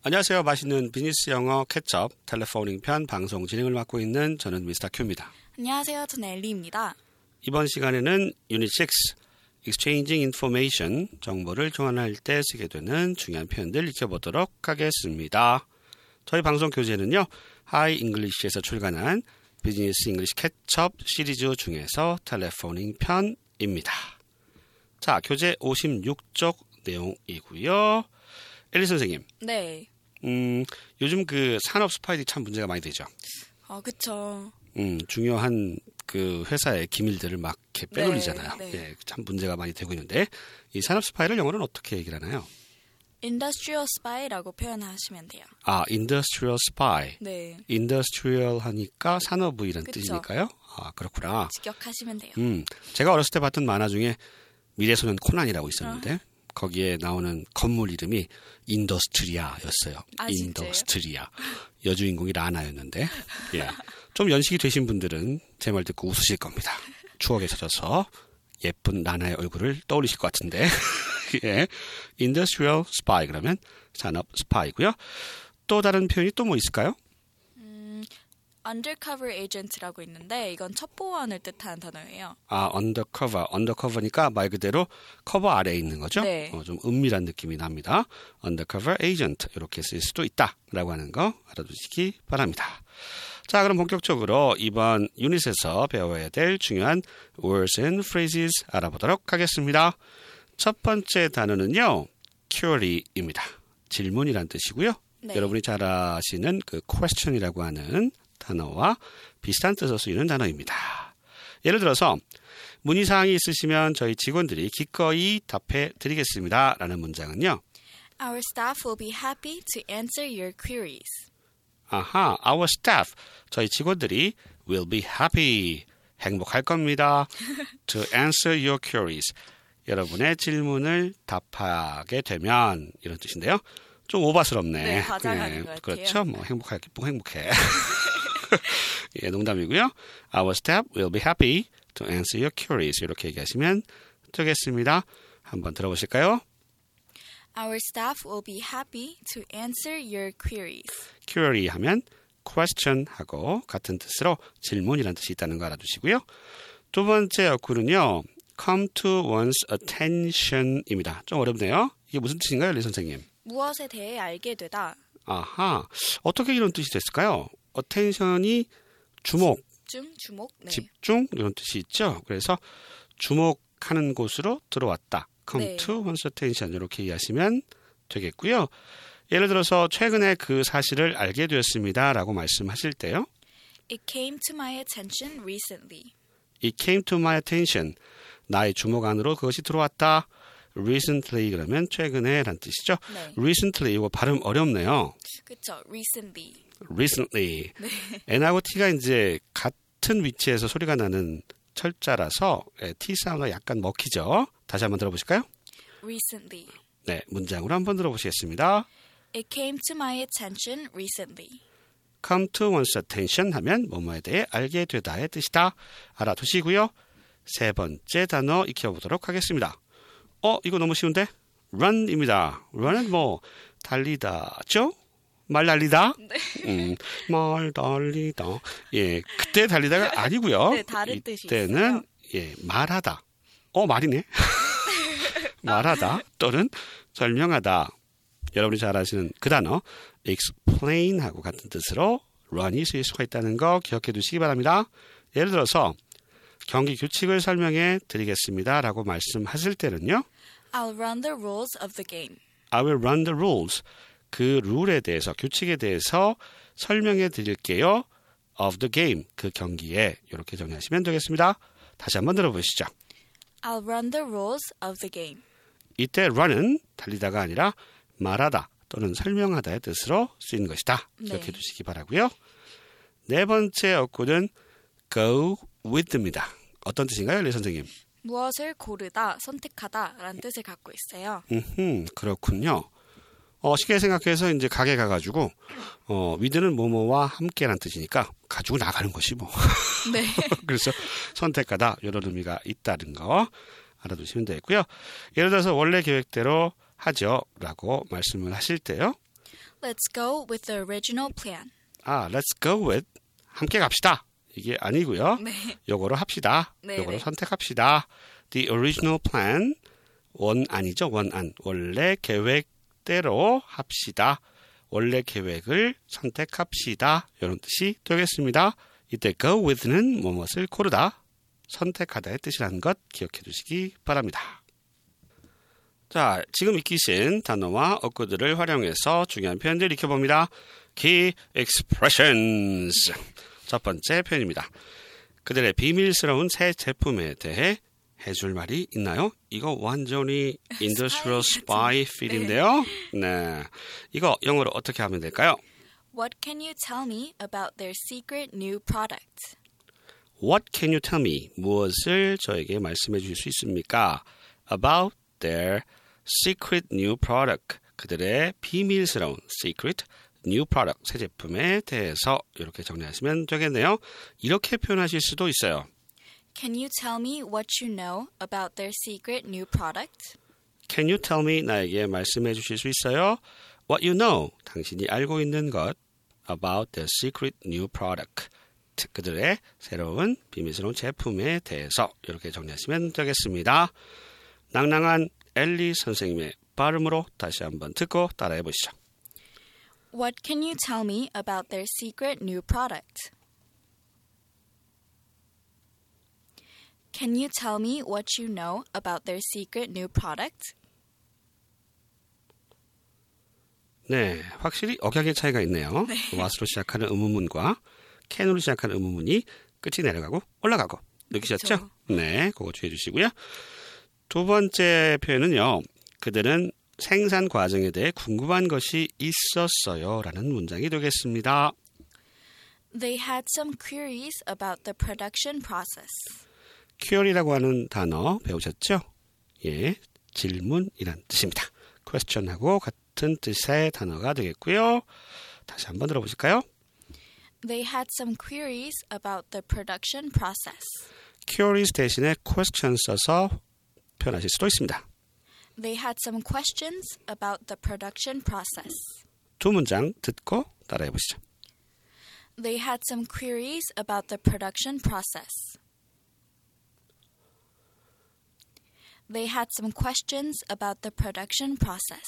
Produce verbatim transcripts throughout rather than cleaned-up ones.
안녕하세요. 맛있는 비즈니스 영어 캐첩 텔레포닝 편 방송 진행을 맡고 있는 저는 미스터 큐입니다. 안녕하세요. 저는 엘리입니다. 이번 시간에는 유닛 육 Exchanging Information, 정보를 교환할 때 쓰게 되는 중요한 표현들 익혀보도록 하겠습니다. 저희 방송 교재는요. 하이 잉글리시에서 출간한 비즈니스 잉글리시 캐첩 시리즈 중에서 텔레포닝 편입니다. 자, 교재 오십육 쪽 내용이고요. 엘리 선생님. 네. 음, 요즘 그 산업 스파이들이 참 문제가 많이 되죠. 아, 그쵸. 음, 중요한 그 회사의 기밀들을 막 이렇게 빼돌리잖아요. 네, 네. 예, 참 문제가 많이 되고 있는데 이 산업 스파이를 영어로는 어떻게 얘기를 하나요? Industrial spy라고 표현하시면 돼요. 아, industrial spy. 네. industrial 하니까 산업의란 그쵸. 뜻이니까요. 아, 그렇구나. 직역하시면 돼요. 음, 제가 어렸을 때 봤던 만화 중에 미래소년 코난이라고 있었는데 어. 거기에 나오는 건물 이름이 인더스트리아였어요. 아, 인더스트리아. 여주인공이 라나였는데 예. 좀 연식이 되신 분들은 제 말 듣고 웃으실 겁니다. 추억에 젖어서 예쁜 라나의 얼굴을 떠올리실 것 같은데 예. Industrial spy 그러면 산업 스파이고요. 또 다른 표현이 또 뭐 있을까요? 음, undercover agent라고 있는데 이건 첩보원을 뜻하는 단어예요. 아, undercover. undercover니까 말 그대로 커버 아래에 있는 거죠? 네. 어, 좀 은밀한 느낌이 납니다. undercover agent 이렇게 쓸 수도 있다라고 하는 거 알아두시기 바랍니다. 자, 그럼 본격적으로 이번 유닛에서 배워야 될 중요한 words and phrases 알아보도록 하겠습니다. 첫 번째 단어는요. query입니다. 질문이란 뜻이고요. 네. 여러분이 잘 아시는 그 question이라고 하는 단어와 비슷한 뜻으로 쓰이는 단어입니다. 예를 들어서 문의사항이 있으시면 저희 직원들이 기꺼이 답해 드리겠습니다. 라는 문장은요. Our staff will be happy to answer your queries. 아하, our staff, 저희 직원들이 will be happy, 행복할 겁니다. to answer your queries, 여러분의 질문을 답하게 되면 이런 뜻인데요. 좀 오바스럽네. 네, 과장하는 예, 것 같아요. 그렇죠. 뭐 행복할 뭐 행복해. 예, 농담이고요. Our staff will be happy to answer your queries. 이렇게 얘기하시면 되겠습니다. 한번 들어보실까요? Our staff will be happy to answer your queries. query 하면 question 하고 같은 뜻으로 질문이라는 뜻이 있다는 거 알아두시고요. 두 번째 어구는요. come to one's attention입니다. 좀 어렵네요. 이게 무슨 뜻인가요, 리 선생님? 무엇에 대해 알게 되다. 아하, 어떻게 이런 뜻이 됐을까요? attention이 주목, 집중, 주목. 네. 집중 이런 뜻이 있죠. 그래서 주목하는 곳으로 들어왔다. come 네. to one's attention 이렇게 이해하시면 되겠고요. 예를 들어서 최근에 그 사실을 알게 되었습니다. 라고 말씀하실 때요. It came to my attention recently. It came to my attention. 나의 주목 안으로 그것이 들어왔다. recently 그러면 최근에 란 뜻이죠. 네. recently 이거 발음 어렵네요. 그쵸. recently. recently. 네. N하고 T가 이제 같은 위치에서 소리가 나는 철자라서 T 사운드가 약간 먹히죠. 다시 한번 들어보실까요? recently. 네, 문장으로 한번 들어보시겠습니다. It came to my attention recently. come to one's attention 하면 뭐뭐에 대해 알게 되다의 뜻이다. 알아두시고요. 세 번째 단어 익혀보도록 하겠습니다. 어, 이거 너무 쉬운데? run입니다. run은 뭐 달리다죠? 말 달리다? 네. 음, 말 달리다. 예, 그때 달리다가 아니고요. 네, 다른 뜻이 이때는 예, 말하다. 어, 말이네. 말하다 또는 설명하다. 여러분이 잘 아시는 그 단어 explain하고 같은 뜻으로 run이 쓰일 수가 있다는 거 기억해 두시기 바랍니다. 예를 들어서 경기 규칙을 설명해 드리겠습니다. 라고 말씀하실 때는요. I'll run the rules of the game. I will run the rules. 그 룰에 대해서, 규칙에 대해서 설명해 드릴게요. of the game. 그 경기에 이렇게 정리하시면 되겠습니다. 다시 한번 들어보시죠. I'll run the rules of the game. 이때 run은 달리다가 아니라 말하다 또는 설명하다의 뜻으로 쓰이는 것이다. 기억해 네. 두시기 바라고요. 네 번째 어구는 go with입니다. 어떤 뜻인가요, 리 선생님? 무엇을 고르다, 선택하다라는 뜻을 갖고 있어요. 음, 그렇군요. 어, 쉽게 생각해서 이제 가게 가가지고 어, with는 뭐뭐와 함께라는 뜻이니까 가지고 나가는 것이 뭐. 네. 그래서 선택하다 이런 의미가 있다는 거 알아두시면 되겠고요. 예를 들어서 원래 계획대로 하죠 라고 말씀을 하실 때요. Let's go with the original plan. 아, let's go with 함께 갑시다. 이게 아니고요. 네. 요거로 합시다. 네, 요거로 네. 선택합시다. The original plan 원안이죠. 원안. 원래 계획대로 합시다. 원래 계획을 선택합시다. 이런 뜻이 되겠습니다. 이때 go with는 무엇을 고르다, 선택하다의 뜻이라는 것 기억해 두시기 바랍니다. 자, 지금 익히신 단어와 어구들을 활용해서 중요한 표현들 익혀봅니다. Key expressions. 첫 번째 표현입니다. 그들의 비밀스러운 새 제품에 대해 해줄 말이 있나요? 이거 완전히 industrial spy feel인데요. 네, 이거 영어로 어떻게 하면 될까요? What can you tell me about their secret new product? What can you tell me? 무엇을 저에게 말씀해 주실 수 있습니까? About their secret new product. 그들의 비밀스러운 secret new product, 새 제품에 대해서 이렇게 정리하시면 되겠네요. 이렇게 표현하실 수도 있어요. Can you tell me what you know about their secret new product? Can you tell me? 나에게 말씀해 주실 수 있어요? What you know, 당신이 알고 있는 것 about their secret new product. 그들의 새로운 비밀스러운 제품에 대해서 이렇게 정리하시면 되겠습니다. 낭낭한 엘리 선생님의 발음으로 다시 한번 듣고 따라해 보시죠. What can you tell me about their secret new product? Can you tell me what you know about their secret new product? 네, 확실히 억양의 차이가 있네요. 네. what으로 시작하는 의문문과 can으로 시작하는 의문문이 끝이 내려가고 올라가고 느끼셨죠? 그렇죠. 네, 그거 주의해 주시고요. 두 번째 표현은요. 그들은 생산 과정에 대해 궁금한 것이 있었어요 라는 문장이 되겠습니다. They had some queries about the production process. query라고 하는 단어 배우셨죠? 예, 질문이란 뜻입니다. question하고 같은 뜻의 단어가 되겠고요. 다시 한번 들어보실까요? They had some queries about the production process. queries 대신에 question 써서 표현하실 수도 있습니다. They had some questions about the production process. 두 문장 듣고 따라해 보시죠. They had some queries about the production process. They had some questions about the production process.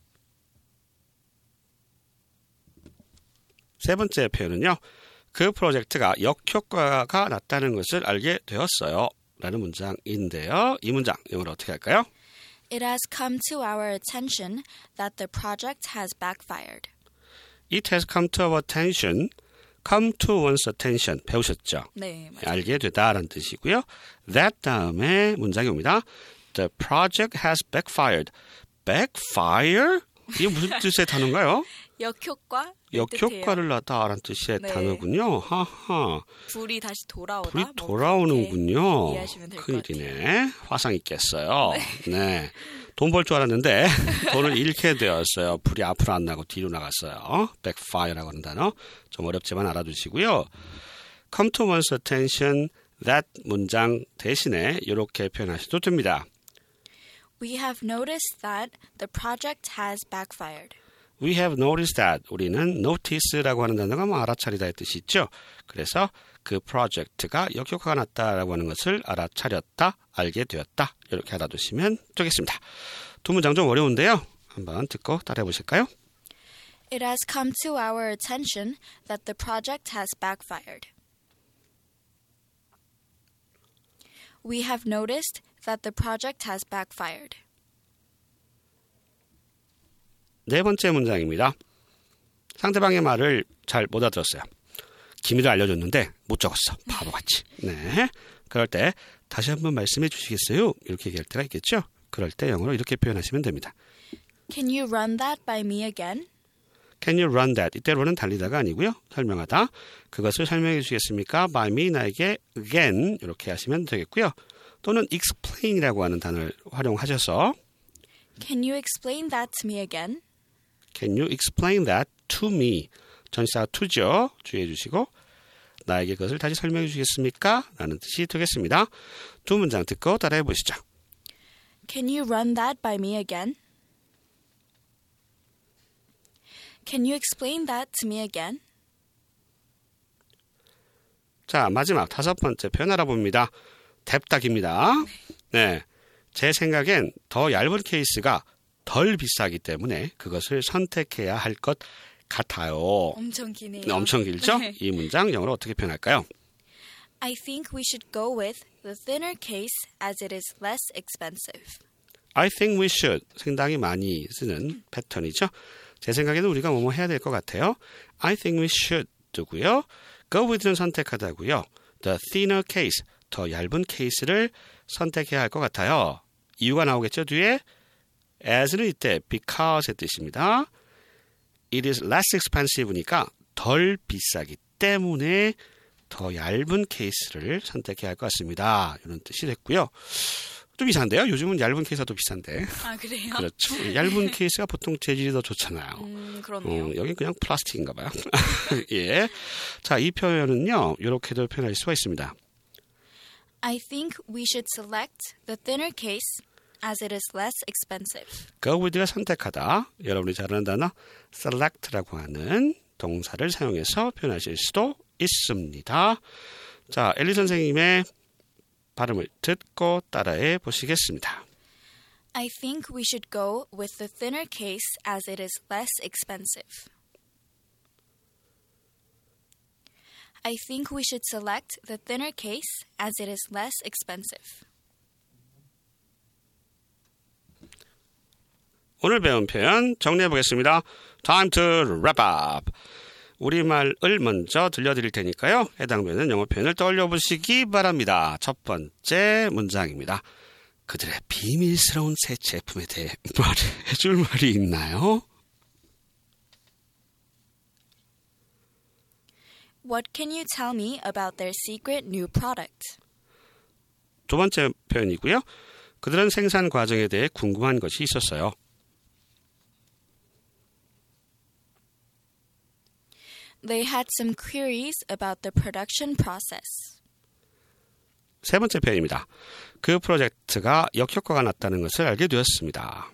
세 번째 표현은요. 그 프로젝트가 역효과가 났다는 것을 알게 되었어요 라는 문장인데요. 이 문장 영어로 어떻게 할까요? It has come to our attention that the project has backfired. It has come to our attention. come to one's attention. 배우셨죠? 네, 맞아요. 알게 되다라는 뜻이고요. that 다음에 문장이 옵니다. The project has backfired. backfire? 이게 무슨 뜻의 단어인가요? 역효과? 역효과를 낳다라는 뜻의 네. 단어군요. 하하. 불이 다시 돌아오다. 불이 뭐 돌아오는군요. 그렇게 이해하시면 될 것 같아요. 큰일이네. 화상 있겠어요. 네. 네. 돈 벌 줄 알았는데 돈을 잃게 되었어요. 불이 앞으로 안 나고 뒤로 나갔어요. backfire라고 하는 단어. 좀 어렵지만 알아두시고요. come to one's attention, that 문장 대신에 이렇게 표현하셔도 됩니다. We have noticed that the project has backfired. We have noticed that. 우리는 notice라고 하는 단어가 뭐 알아차리다의 뜻이 있죠. 그래서 그 프로젝트가 역효과가 났다라고 하는 것을 알아차렸다, 알게 되었다. 이렇게 알아두시면 되겠습니다. 두 문장 좀 어려운데요. 한번 듣고 따라해 보실까요? It has come to our attention that the project has backfired. We have noticed that the project has backfired. 네 번째 문장입니다. 상대방의 말을 잘 못 알아들었어요. 기밀을 알려줬는데 못 적었어. 바보같이. 네. 그럴 때 다시 한번 말씀해 주시겠어요? 이렇게 얘기할 때가 있겠죠? 그럴 때 영어로 이렇게 표현하시면 됩니다. Can you run that by me again? Can you run that? 이때로는 달리다가 아니고요. 설명하다. 그것을 설명해 주시겠습니까? By me, 나에게 again 이렇게 하시면 되겠고요. 또는 explain이라고 하는 단어를 활용하셔서 Can you explain that to me again? Can you explain that to me? 전치사가 to죠. 주의해 주시고 나에게 그것을 다시 설명해 주시겠습니까? 라는 뜻이 되겠습니다. 두 문장 듣고 따라해 보시죠. Can you run that by me again? Can you explain that to me again? 자, 마지막 다섯 번째 표현 알아봅니다. 뎁닥입니다. 네, 제 생각엔 더 얇은 케이스가 덜 비싸기 때문에 그것을 선택해야 할 것 같아요. 엄청 기네요. 네, 엄청 길죠? 네. 이 문장 영어로 어떻게 표현할까요? I think we should go with the thinner case as it is less expensive. I think we should 상당히 많이 쓰는 패턴이죠. 제 생각에는 우리가 뭐뭐 해야 될 것 같아요. I think we should 두고요. Go with는 선택하다고요. The thinner case, 더 얇은 케이스를 선택해야 할 것 같아요. 이유가 나오겠죠, 뒤에? as는 이때 because의 뜻입니다. It is less expensive니까 덜 비싸기 때문에 더 얇은 케이스를 선택해야 할 것 같습니다. 이런 뜻이 됐고요. 좀 이상한데요? 요즘은 얇은 케이스가 더 비싼데. 아, 그래요? 그렇죠. 얇은 케이스가 보통 재질이 더 좋잖아요. 음, 그렇네요. 어, 여긴 그냥 플라스틱인가 봐요. 예. 자, 이 표현은요, 이렇게도 표현할 수가 있습니다. I think we should select the thinner case as it is less expensive. Go with가 선택하다. 여러분이 잘 아는 단어 select라고 하는 동사를 사용해서 표현하실 수도 있습니다. 자, 엘리 선생님의 발음을 듣고 따라해 보시겠습니다. I think we should go with the thinner case as it is less expensive. I think we should select the thinner case as it is less expensive. 오늘 배운 표현 정리해 보겠습니다. Time to wrap up. 우리말을 먼저 들려드릴 테니까요. 해당 표현은 영어 표현을 떠올려 보시기 바랍니다. 첫 번째 문장입니다. 그들의 비밀스러운 새 제품에 대해 말해줄 말이 있나요? What can you tell me about their secret new product? 두 번째 표현이고요. 그들은 생산 과정에 대해 궁금한 것이 있었어요. They had some queries about the production process. 세 번째 표현입니다. 그 프로젝트가 역효과가 났다는 것을 알게 되었습니다.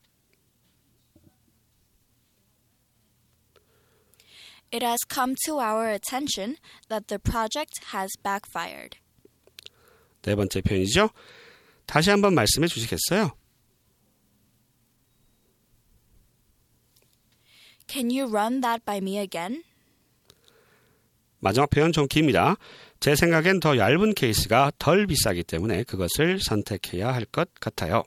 It has come to our attention that the project has backfired. 네 번째 표현이죠. 다시 한번 말씀해 주시겠어요? Can you run that by me again? 마지막 표현 좀 깁니다. 제 생각엔 더 얇은 케이스가 덜 비싸기 때문에 그것을 선택해야 할 것 같아요.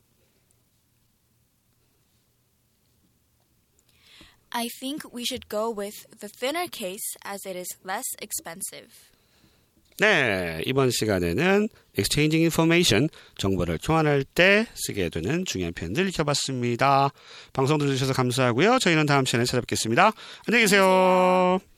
I think we should go with the thinner case as it is less expensive. 네, 이번 시간에는 exchanging information, 정보를 교환할 때 쓰게 되는 중요한 표현들 익혀봤습니다. 방송 들어주셔서 감사하고요. 저희는 다음 시간에 찾아뵙겠습니다. 안녕히 계세요.